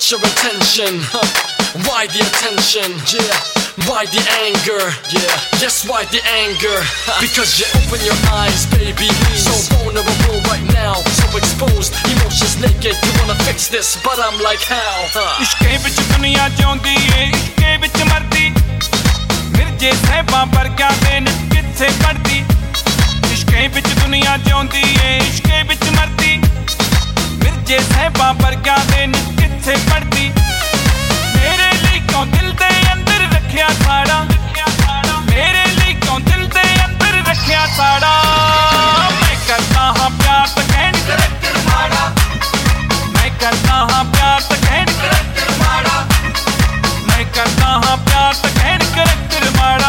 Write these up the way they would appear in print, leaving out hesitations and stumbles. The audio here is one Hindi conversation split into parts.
What's your intention? Why the attention? Yeah. Why the anger? Yeah. Yes, why the anger? Because you open your eyes, baby. So vulnerable right now, so exposed, emotions naked. You wanna fix this, but I'm like how? इश्के विच दुनिया जिउंदी है, इश्के विच मरदी, मिर्जे साहिबां वर्गा दे नित किथे पढ़दी। इश्के विच दुनिया जिउंदी है, इश्के विच मरदी, मिर्जे साहिबां वर्गा दे नित किथे पढ़दी। मेरे लिए क्यों दिल दे अंदर रखिया साड़ा, मेरे लिए क्यों दिल दे अंदर रखिया साड़ा। मैं करता हाँ प्यार तो कहन करैक्टर माड़ा, मैं करता हाँ प्यार तो कहन करैक्टर माड़ा, मैं करता हाँ प्यार तो कहन करैक्टर माड़ा।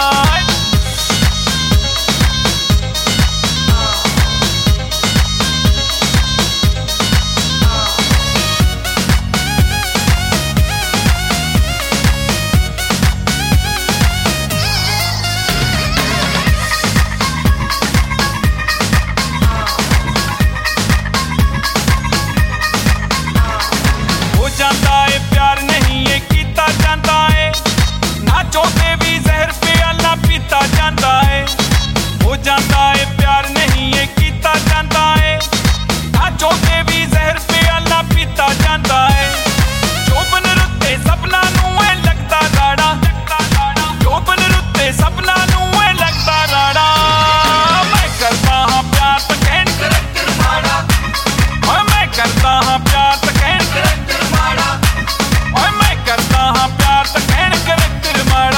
जाता है प्यार नहीं ये कीता जाता है, ना चाहते भी जहर प्याला पीता जाता है। हो जाता है प्यार नहीं ये कीता जाता है, ना चाहते भी जहर प्याला पीता जाता है। जोबन रुत्ते सपना नूं है लगता राड़ा, जोबन रुत्ते सपना नूं है लगता राड़ा। मैं करता हाँ प्यार तो कहन करैक्टर माड़ा, और मैं करता हाँ प्यार तो कहन करैक्टर माड़ा, और मैं करता हाँ प्यार तो कहन करैक्टर माड़ा।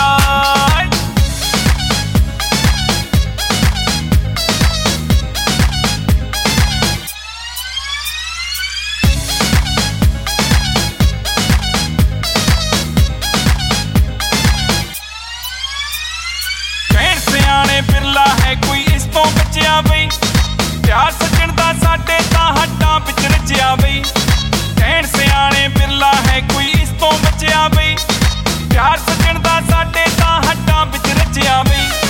कहन सियाने बिरला है कोई इस तो बचिया बई, प्यार सजन दा साडे तां हड्डां विच रचिया बई। कहन सियाने बिरला है कोई इस तो बचिया बई, प्यार सजन दा साडे तां हड्डां विच रचिया बई।